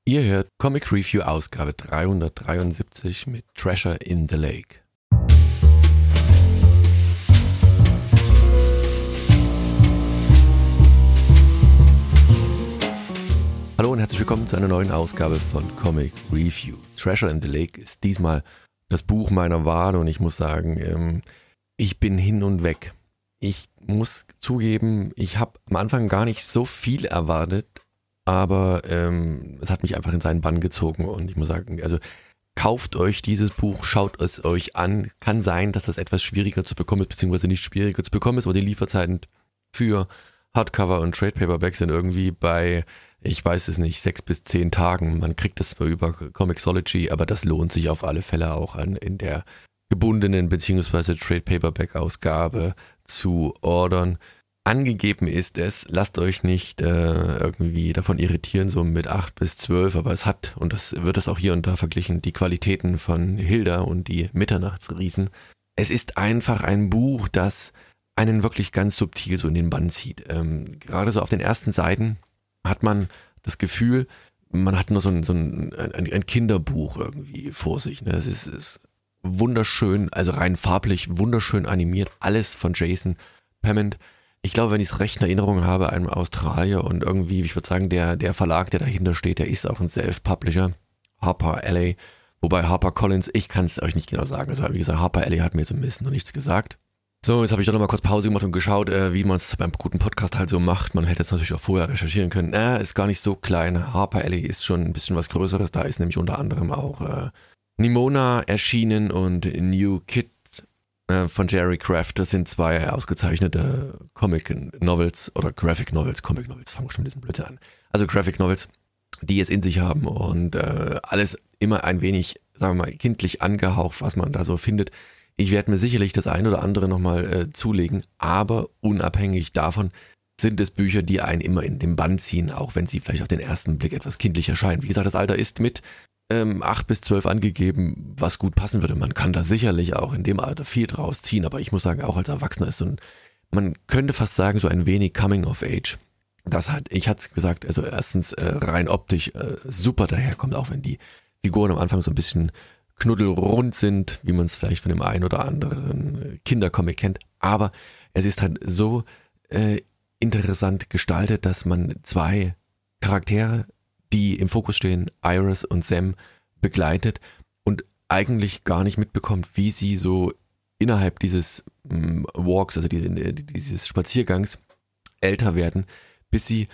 Ihr hört Comic Review Ausgabe 373 mit Treasure in the Lake. Hallo und herzlich willkommen zu einer neuen Ausgabe von Comic Review. Treasure in the Lake ist diesmal das Buch meiner Wahl und ich muss sagen, ich bin hin und weg. Ich muss zugeben, ich habe am Anfang gar nicht so viel erwartet, aber es hat mich einfach in seinen Bann gezogen und ich muss sagen, also kauft euch dieses Buch, schaut es euch an. Kann sein, dass das etwas schwieriger zu bekommen ist, beziehungsweise nicht schwieriger zu bekommen ist, aber die Lieferzeiten für Hardcover und Trade Paperback sind irgendwie bei, ich weiß es nicht, 6 bis 10 Tagen. Man kriegt das zwar über Comixology, aber das lohnt sich auf alle Fälle auch in der gebundenen beziehungsweise Trade Paperback Ausgabe zu ordern. Angegeben ist es, lasst euch nicht irgendwie davon irritieren, so mit 8 bis 12, aber es hat, und das wird das auch hier und da verglichen, die Qualitäten von Hilda und die Mitternachtsriesen. Es ist einfach ein Buch, das einen wirklich ganz subtil so in den Bann zieht. Gerade so auf den ersten Seiten hat man das Gefühl, man hat nur so ein Kinderbuch irgendwie vor sich. Ne? Es ist wunderschön, also rein farblich, wunderschön animiert, alles von Jason Pemmant. Ich glaube, wenn ich es recht in Erinnerung habe, einem Australier und irgendwie, ich würde sagen, der Verlag, der dahinter steht, der ist auch ein Self-Publisher, HarperLA, wobei HarperCollins, ich kann es euch nicht genau sagen, also wie gesagt, HarperLA hat mir zumindest noch nichts gesagt. So, jetzt habe ich doch nochmal kurz Pause gemacht und geschaut, wie man es beim guten Podcast halt so macht. Man hätte jetzt natürlich auch vorher recherchieren können. Ist gar nicht so klein, HarperLA ist schon ein bisschen was Größeres, da ist nämlich unter anderem auch Nimona erschienen und New Kid von Jerry Craft. Das sind zwei ausgezeichnete Comic Novels oder Graphic Novels, Comic Novels, fangen wir schon mit diesem Blödsinn an. Also Graphic Novels, die es in sich haben und alles immer ein wenig, sagen wir mal, kindlich angehaucht, was man da so findet. Ich werde mir sicherlich das eine oder andere nochmal zulegen, aber unabhängig davon sind es Bücher, die einen immer in den Bann ziehen, auch wenn sie vielleicht auf den ersten Blick etwas kindlich erscheinen. Wie gesagt, das Alter ist mit 8 bis 12 angegeben, was gut passen würde. Man kann da sicherlich auch in dem Alter viel draus ziehen, aber ich muss sagen, auch als Erwachsener ist so ein, man könnte fast sagen, so ein wenig Coming of Age. Ich hatte es gesagt, also erstens rein optisch super daherkommt, auch wenn die Figuren am Anfang so ein bisschen knuddelrund sind, wie man es vielleicht von dem einen oder anderen Kindercomic kennt, aber es ist halt so interessant gestaltet, dass man zwei Charaktere, die im Fokus stehen, Iris und Sam, begleitet und eigentlich gar nicht mitbekommt, wie sie so innerhalb dieses Walks, also dieses Spaziergangs älter werden, bis sie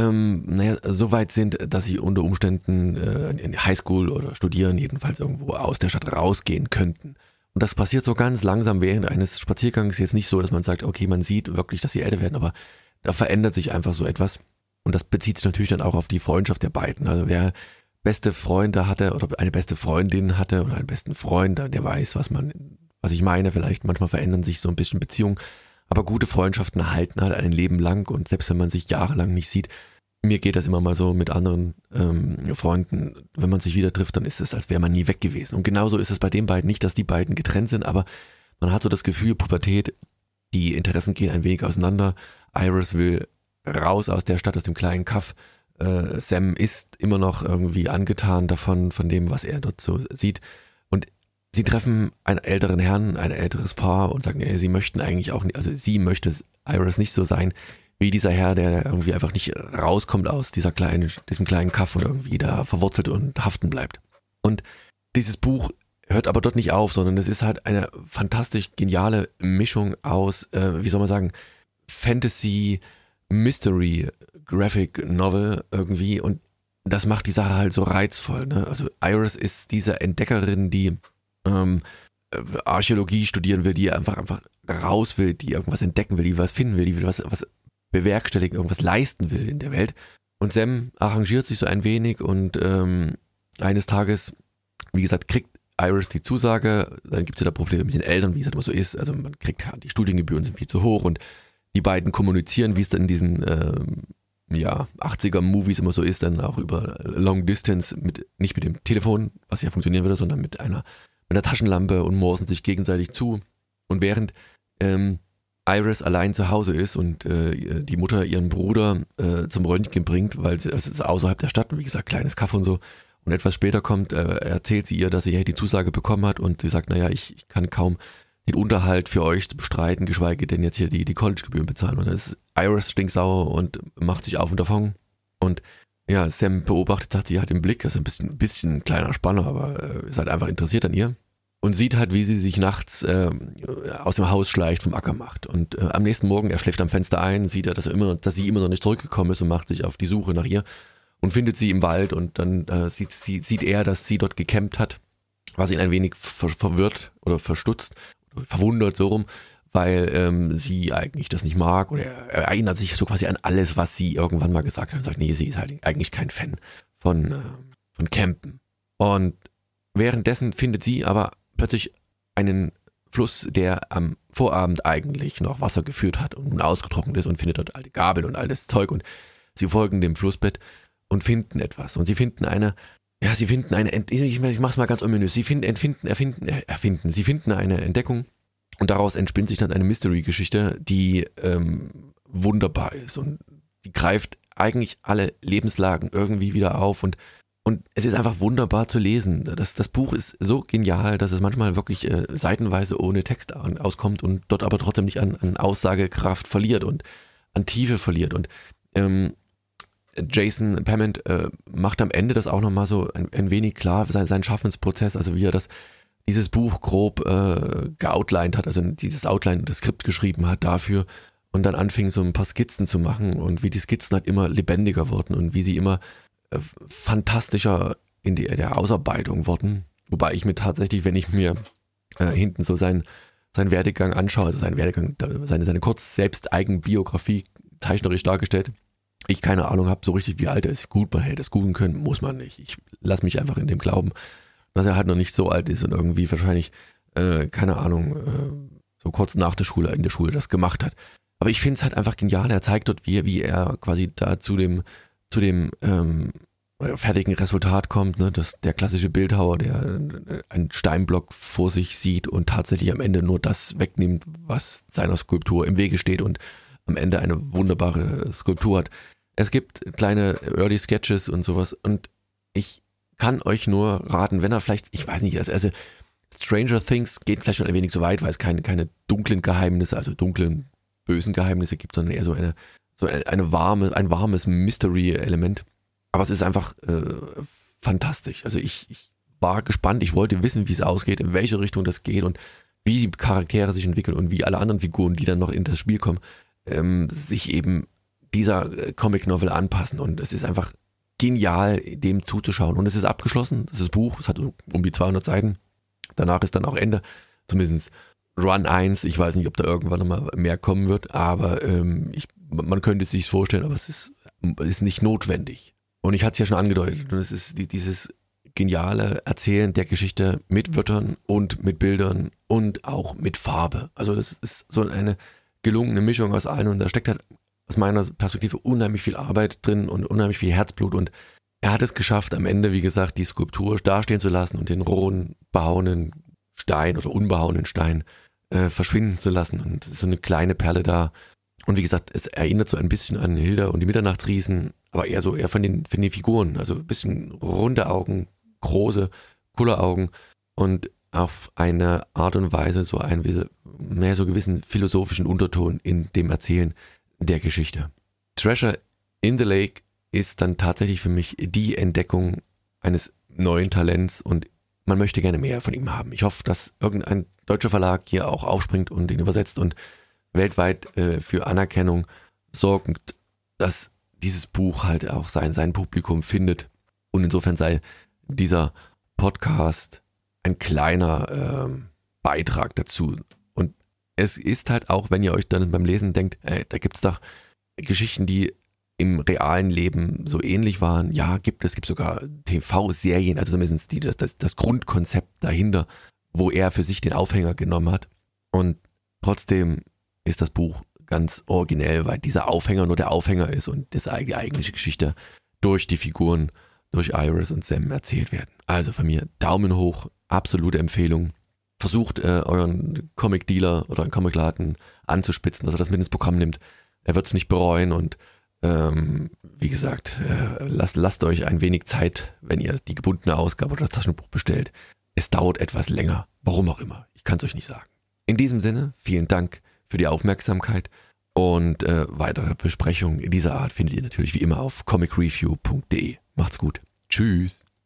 so weit sind, dass sie unter Umständen in Highschool oder studieren, jedenfalls irgendwo aus der Stadt rausgehen könnten. Und das passiert so ganz langsam während eines Spaziergangs, jetzt nicht so, dass man sagt, okay, man sieht wirklich, dass sie älter werden, aber da verändert sich einfach so etwas. Und das bezieht sich natürlich dann auch auf die Freundschaft der beiden. Also wer beste Freunde hatte oder eine beste Freundin hatte oder einen besten Freund, der weiß, was ich meine. Vielleicht manchmal verändern sich so ein bisschen Beziehungen. Aber gute Freundschaften halten halt ein Leben lang. Und selbst wenn man sich jahrelang nicht sieht, mir geht das immer mal so mit anderen Freunden, wenn man sich wieder trifft, dann ist es, als wäre man nie weg gewesen. Und genauso ist es bei den beiden. Nicht, dass die beiden getrennt sind, aber man hat so das Gefühl, Pubertät, die Interessen gehen ein wenig auseinander. Iris will raus aus der Stadt, aus dem kleinen Kaff. Sam ist immer noch irgendwie angetan davon, von dem, was er dort so sieht. Und sie treffen einen älteren Herrn, ein älteres Paar und sagen, sie möchten eigentlich auch nicht, also sie möchte Iris nicht so sein, wie dieser Herr, der irgendwie einfach nicht rauskommt aus diesem kleinen Kaff und irgendwie da verwurzelt und haften bleibt. Und dieses Buch hört aber dort nicht auf, sondern es ist halt eine fantastisch geniale Mischung aus, wie soll man sagen, Fantasy, Mystery, Graphic Novel irgendwie und das macht die Sache halt so reizvoll. Ne? Also Iris ist diese Entdeckerin, die Archäologie studieren will, die einfach raus will, die irgendwas entdecken will, die was finden will, die will was bewerkstelligen, irgendwas leisten will in der Welt. Und Sam arrangiert sich so ein wenig und eines Tages, wie gesagt, kriegt Iris die Zusage, dann gibt es ja da Probleme mit den Eltern, wie es halt immer so ist. Also man kriegt, die Studiengebühren sind viel zu hoch und die beiden kommunizieren, wie es dann in diesen 80er-Movies immer so ist, dann auch über Long Distance, nicht mit dem Telefon, was ja funktionieren würde, sondern mit einer Taschenlampe und morsen sich gegenseitig zu. Und während Iris allein zu Hause ist und die Mutter ihren Bruder zum Röntgen bringt, weil es ist außerhalb der Stadt, wie gesagt, kleines Kaff und so. Und etwas später erzählt sie ihr, dass sie die Zusage bekommen hat und sie sagt, naja, ich kann kaum den Unterhalt für euch bestreiten, geschweige denn jetzt hier die Collegegebühren bezahlen. Und dann ist Iris stinksauer und macht sich auf und davon. Und ja, Sam beobachtet, sagt sie hat im Blick, das ist ein bisschen ein kleiner Spanner, aber ist halt einfach interessiert an ihr. Und sieht halt, wie sie sich nachts aus dem Haus schleicht, vom Acker macht. Und am nächsten Morgen, er schläft am Fenster ein, sieht er, dass sie immer noch nicht zurückgekommen ist und macht sich auf die Suche nach ihr und findet sie im Wald. Und dann sieht er, dass sie dort gecampt hat, was ihn ein wenig verwirrt oder verstutzt, verwundert so rum, weil sie eigentlich das nicht mag. Oder er erinnert sich so quasi an alles, was sie irgendwann mal gesagt hat und sagt, nee, sie ist halt eigentlich kein Fan von Campen. Und währenddessen findet sie aber plötzlich einen Fluss, der am Vorabend eigentlich noch Wasser geführt hat und nun ausgetrocknet ist und findet dort alte Gabeln und all das Zeug und sie folgen dem Flussbett und finden etwas und sie finden eine, ich mach's mal ganz ominös, sie finden eine Entdeckung und daraus entspinnt sich dann eine Mystery-Geschichte, die wunderbar ist und die greift eigentlich alle Lebenslagen irgendwie wieder auf und es ist einfach wunderbar zu lesen. Das Buch ist so genial, dass es manchmal wirklich seitenweise ohne Text auskommt und dort aber trotzdem nicht an Aussagekraft verliert und an Tiefe verliert. Und Jason Pement macht am Ende das auch nochmal so ein wenig klar, seinen Schaffensprozess, also wie er dieses Buch grob geoutlined hat, also dieses Outline, das Skript geschrieben hat dafür und dann anfing so ein paar Skizzen zu machen und wie die Skizzen halt immer lebendiger wurden und wie sie immer fantastischer in der Ausarbeitung wurden. Wobei ich mir tatsächlich, wenn ich mir hinten so seinen Werdegang anschaue, also seine kurz selbst Eigenbiografie zeichnerisch dargestellt, ich keine Ahnung habe so richtig, wie alt er ist. Gut, man hätte es googeln können, muss man nicht. Ich lasse mich einfach in dem glauben, dass er halt noch nicht so alt ist und irgendwie wahrscheinlich, keine Ahnung, so kurz nach der Schule, in der Schule das gemacht hat. Aber ich finde es halt einfach genial. Er zeigt dort, wie er quasi da zu dem fertigen Resultat kommt, ne, dass der klassische Bildhauer, der einen Steinblock vor sich sieht und tatsächlich am Ende nur das wegnimmt, was seiner Skulptur im Wege steht und am Ende eine wunderbare Skulptur hat. Es gibt kleine Early Sketches und sowas und ich kann euch nur raten, wenn er vielleicht, ich weiß nicht, also Stranger Things geht vielleicht schon ein wenig zu weit, weil es keine dunklen Geheimnisse, also dunklen, bösen Geheimnisse gibt, sondern eher ein warmes Mystery-Element. Aber es ist einfach fantastisch. Also ich war gespannt, ich wollte wissen, wie es ausgeht, in welche Richtung das geht und wie die Charaktere sich entwickeln und wie alle anderen Figuren, die dann noch in das Spiel kommen, sich eben dieser Comic-Novel anpassen. Und es ist einfach genial, dem zuzuschauen. Und es ist abgeschlossen, das ist Buch, es hat um die 200 Seiten. Danach ist dann auch Ende, zumindest Run 1. Ich weiß nicht, ob da irgendwann nochmal mehr kommen wird, aber man könnte es sich vorstellen, aber es ist nicht notwendig. Und ich hatte es ja schon angedeutet, und es ist dieses geniale Erzählen der Geschichte mit Wörtern und mit Bildern und auch mit Farbe. Also das ist so eine gelungene Mischung aus allen und da steckt halt aus meiner Perspektive unheimlich viel Arbeit drin und unheimlich viel Herzblut und er hat es geschafft, am Ende, wie gesagt, die Skulptur dastehen zu lassen und den rohen, behauenen Stein oder unbehauenen Stein verschwinden zu lassen und so eine kleine Perle da. Und wie gesagt, es erinnert so ein bisschen an Hilda und die Mitternachtsriesen, aber eher von den Figuren, also ein bisschen runde Augen, große Kulleraugen und auf eine Art und Weise so mehr so gewissen philosophischen Unterton in dem Erzählen der Geschichte. Treasure in the Lake ist dann tatsächlich für mich die Entdeckung eines neuen Talents und man möchte gerne mehr von ihm haben. Ich hoffe, dass irgendein deutscher Verlag hier auch aufspringt und ihn übersetzt und weltweit für Anerkennung sorgt, dass dieses Buch halt auch sein Publikum findet. Und insofern sei dieser Podcast ein kleiner Beitrag dazu. Und es ist halt auch, wenn ihr euch dann beim Lesen denkt, da gibt es doch Geschichten, die im realen Leben so ähnlich waren. Ja, gibt sogar TV-Serien, also zumindest das Grundkonzept dahinter, wo er für sich den Aufhänger genommen hat. Und trotzdem ist das Buch ganz originell, weil dieser Aufhänger nur der Aufhänger ist und die eigentliche Geschichte durch die Figuren, durch Iris und Sam erzählt werden. Also von mir Daumen hoch, absolute Empfehlung. versucht, euren Comic-Dealer oder einen Comicladen anzuspitzen, dass er das mit ins Programm nimmt. Er wird es nicht bereuen und wie gesagt, lasst euch ein wenig Zeit, wenn ihr die gebundene Ausgabe oder das Taschenbuch bestellt. Es dauert etwas länger, warum auch immer. Ich kann es euch nicht sagen. In diesem Sinne, vielen Dank für die Aufmerksamkeit und weitere Besprechungen dieser Art findet ihr natürlich wie immer auf comicreview.de. Macht's gut. Tschüss.